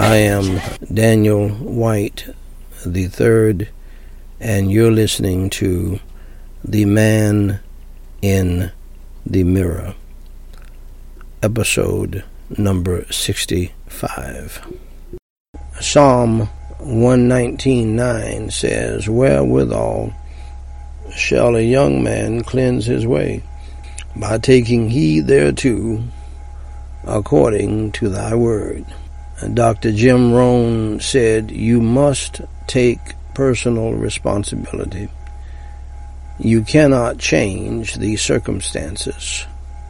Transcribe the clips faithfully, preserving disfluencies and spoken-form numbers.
I am Daniel White the third, and you're listening to The Man in the Mirror, episode number sixty-five. Psalm one nineteen nine says, "Wherewithal shall a young man cleanse his way? By taking heed thereto, according to thy word." Doctor Jim Rohn said, "You must take personal responsibility. You cannot change the circumstances,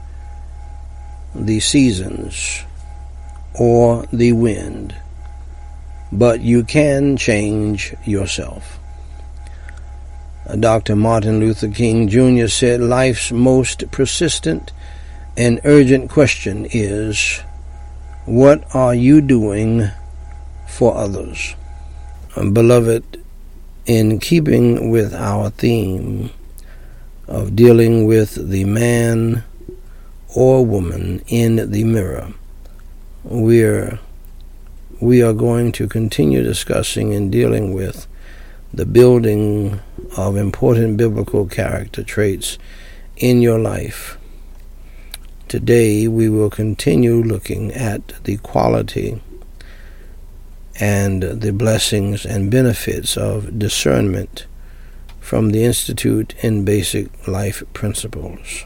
the seasons, or the wind, but you can change yourself." Doctor Martin Luther King Junior said, "Life's most persistent and urgent question is, what are you doing for others?" Beloved, in keeping with our theme of dealing with the man or woman in the mirror, we're, we are going to continue discussing and dealing with the building of important biblical character traits in your life. Today, we will continue looking at the quality and the blessings and benefits of discernment from the Institute in Basic Life Principles.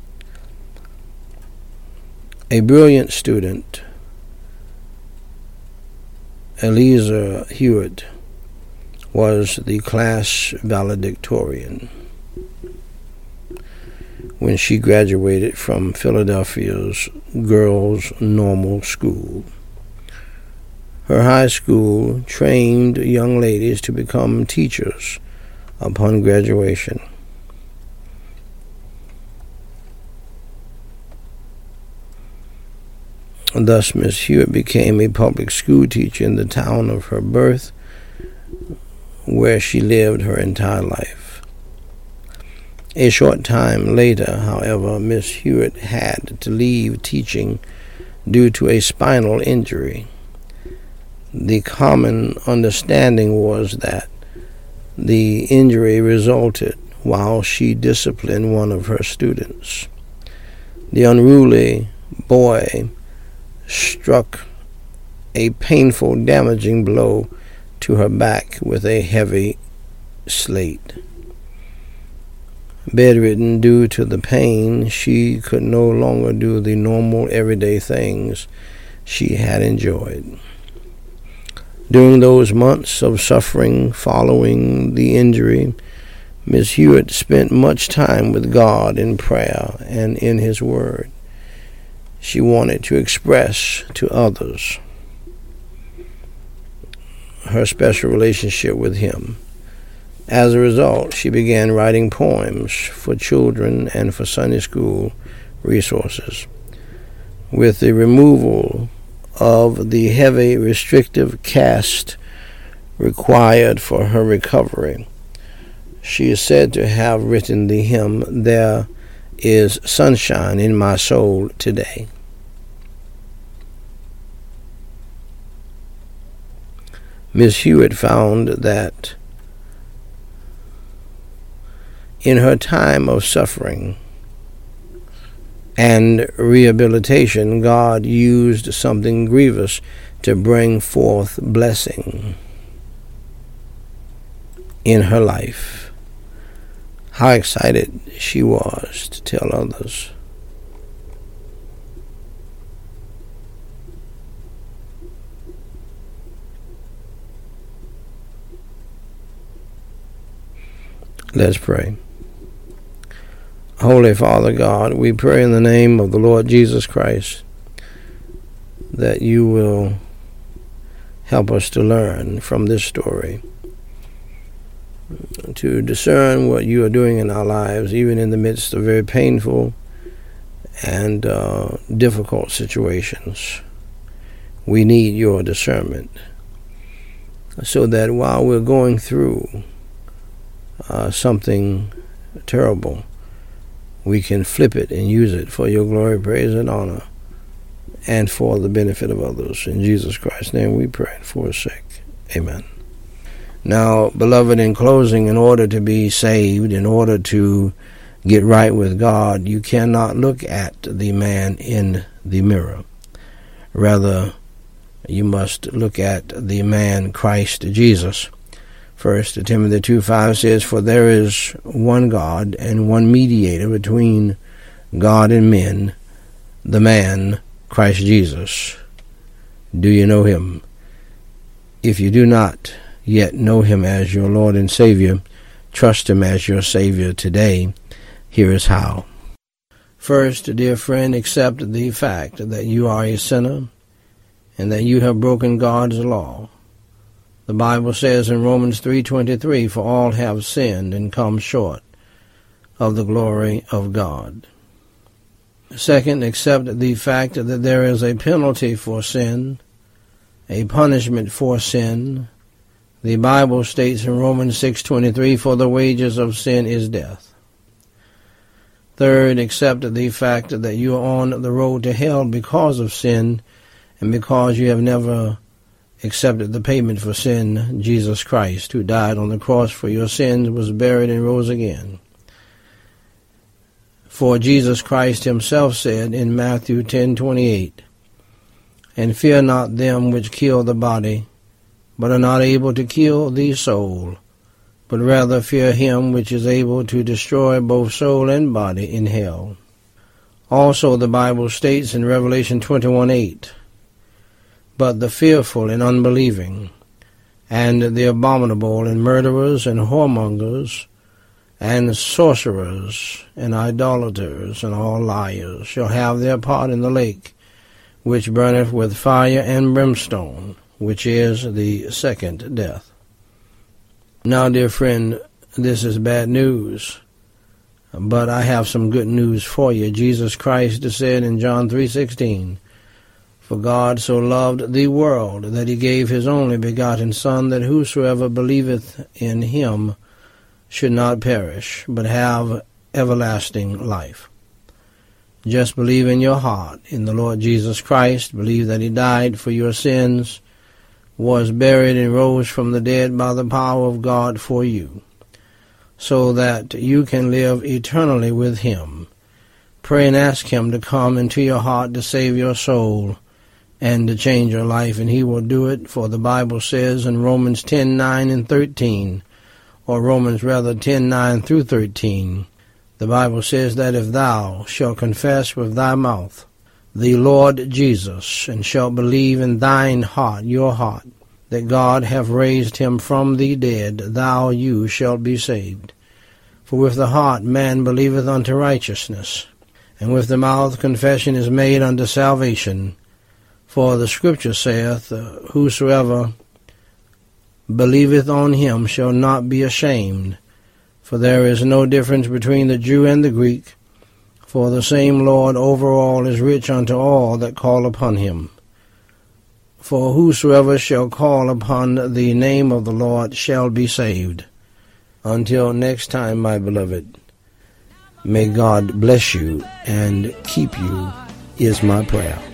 A brilliant student, Eliza Hewitt, was the class valedictorian when she graduated from Philadelphia's Girls Normal School. Her high school trained young ladies to become teachers upon graduation. Thus, Miss Hewitt became a public school teacher in the town of her birth, where she lived her entire life. A short time later, however, Miss Hewitt had to leave teaching due to a spinal injury. The common understanding was that the injury resulted while she disciplined one of her students. The unruly boy struck a painful, damaging blow to her back with a heavy slate. Bedridden due to the pain, she could no longer do the normal everyday things she had enjoyed. During those months of suffering following the injury, Miss Hewitt spent much time with God in prayer and in His Word. She wanted to express to others her special relationship with Him. As a result, she began writing poems for children and for Sunday school resources. With the removal of the heavy restrictive cast required for her recovery, she is said to have written the hymn, "There is Sunshine in My Soul Today." Miss Hewitt found that in her time of suffering and rehabilitation, God used something grievous to bring forth blessing in her life. How excited she was to tell others. Let's pray. Holy Father God, we pray in the name of the Lord Jesus Christ that you will help us to learn from this story, to discern what you are doing in our lives, even in the midst of very painful and uh, difficult situations. We need your discernment so that while we're going through uh, something terrible, we can flip it and use it for your glory, praise, and honor and for the benefit of others. In Jesus Christ's name we pray for his sake. Amen. Now, beloved, in closing, in order to be saved, in order to get right with God, you cannot look at the man in the mirror. Rather, you must look at the man Christ Jesus. First Timothy two five says, "For there is one God and one mediator between God and men, the man Christ Jesus. Do you know him? If you do not yet know him as your Lord and Savior, trust him as your Savior today. Here is how. First, dear friend, accept the fact that you are a sinner and that you have broken God's law. The Bible says in Romans three twenty-three, "For all have sinned and come short of the glory of God." Second, accept the fact that there is a penalty for sin, a punishment for sin. The Bible states in Romans six twenty-three, "For the wages of sin is death." Third, accept the fact that you are on the road to hell because of sin and because you have never accepted the payment for sin, Jesus Christ, who died on the cross for your sins, was buried and rose again. For Jesus Christ himself said in Matthew ten twenty-eight, "And fear not them which kill the body, but are not able to kill the soul, but rather fear him which is able to destroy both soul and body in hell." Also the Bible states in Revelation twenty-one eight, "But the fearful and unbelieving, and the abominable, and murderers, and whoremongers, and sorcerers, and idolaters, and all liars shall have their part in the lake, which burneth with fire and brimstone, which is the second death." Now, dear friend, this is bad news, but I have some good news for you. Jesus Christ said in John three sixteen, "For God so loved the world that he gave his only begotten Son, that whosoever believeth in him should not perish, but have everlasting life." Just believe in your heart in the Lord Jesus Christ. Believe that he died for your sins, was buried, and rose from the dead by the power of God for you, so that you can live eternally with him. Pray and ask him to come into your heart to save your soul and to change your life, and he will do it, for the Bible says in Romans ten nine and thirteen, or Romans rather ten nine through thirteen, the Bible says that if thou shalt confess with thy mouth the Lord Jesus, and shalt believe in thine heart, your heart, that God hath raised him from the dead, thou you shalt be saved. For with the heart man believeth unto righteousness, and with the mouth confession is made unto salvation. For the Scripture saith, "Whosoever believeth on him shall not be ashamed." For there is no difference between the Jew and the Greek, for the same Lord over all is rich unto all that call upon him. For whosoever shall call upon the name of the Lord shall be saved. Until next time, my beloved, may God bless you and keep you, is my prayer.